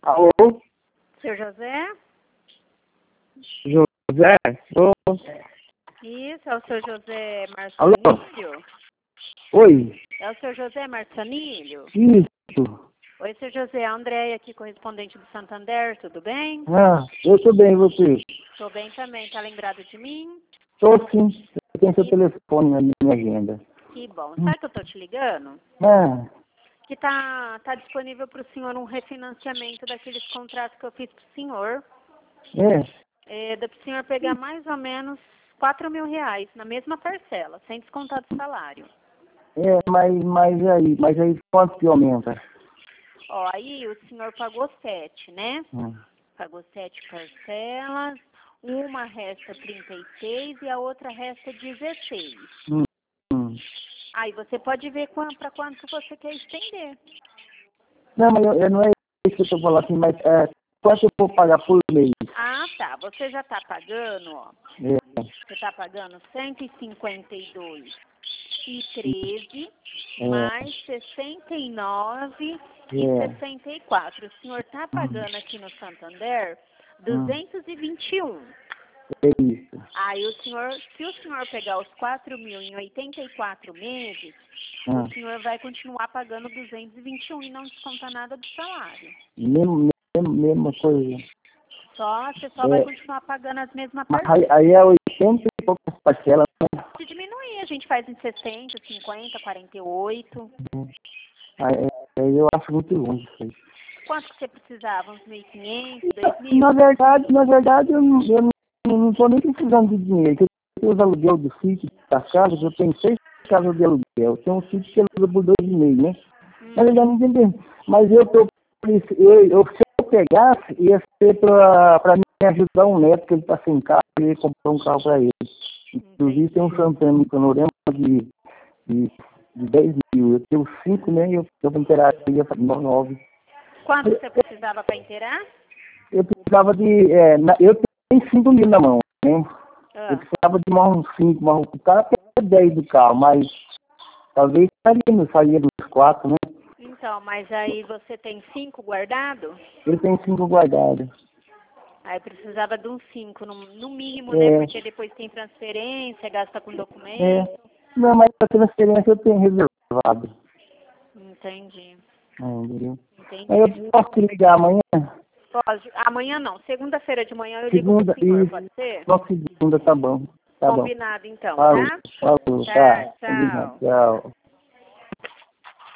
Alô? Seu José? José? Alô? Isso, é o seu José Alô? Marçanilho? Oi? É o seu José Marçanilho? Isso. Oi, seu José, a Andréia aqui, correspondente do Santander, tudo bem? Eu tô bem, e você? Tô bem também, tá lembrado de mim? Tô sim. Eu tenho seu telefone na minha agenda. Que bom. Sabe que eu tô te ligando? Ah, Que tá disponível pro senhor um refinanciamento daqueles contratos que eu fiz pro senhor. Dá pro senhor pegar mais ou menos R$ 4.000 na mesma parcela, sem descontar do salário. Mas aí quanto que aumenta? Ó, aí o senhor pagou 7, né? Pagou 7 parcelas, uma resta 36 e a outra resta 16. Hum, hum. Aí você pode ver para quanto você quer estender. Não, mas não é isso que eu tô falando assim, mas quanto eu vou pagar por mês? Ah, tá. Você já tá pagando, ó. É, Você tá pagando 152,13 é, mais 69 e é. 64. O senhor tá pagando aqui no Santander Hum. 221. É isso. Aí se o senhor pegar os 4.000 em 84 meses, o senhor vai continuar pagando 221 e não desconta nada do salário. Mesma coisa. Você só vai continuar pagando as mesmas Mas parcelas. aí é 80 e poucas parcelas, né? Se diminuir, a gente faz em 60, 50, 48. Aí eu acho muito longe isso aí. Quanto que você precisava? Uns 1.500, 2.000? Na verdade eu não estou nem precisando de dinheiro. Eu tenho os aluguel do sítio, das casas, eu tenho 6 casas de aluguel. Eu tenho um sítio que aluga por 2,5, né? Na verdade, não entendo. Mas se eu pegasse, ia ser para me ajudar um neto, que ele está sem carro, e eu ia comprar um carro para ele. Inclusive tem um Santana no Panorama de 10.000. Eu tenho 5, né? Eu vou inteirar ia para 9. Quanto você precisava para inteirar? Eu precisava eu tenho 5.000 na mão, né? Eu precisava de mais uns 5, o cara tem 10 do carro, mas talvez saia dos 4, né? Então, mas aí você tem 5 guardado? Eu tenho 5 guardados. Aí precisava de uns 5, no mínimo, né? Porque depois tem transferência, gasta com documento. Não, mas a transferência eu tenho reservado. Entendi. Entendeu? Entendi. Aí eu posso te ligar amanhã? Pode. Amanhã não. Segunda-feira de manhã eu ligo pro senhor, pode ser? Só segunda, tá bom. Tá Combinado, bom. então, Falou, tá? falou, Tá, tá. Combinado, tchau. tchau.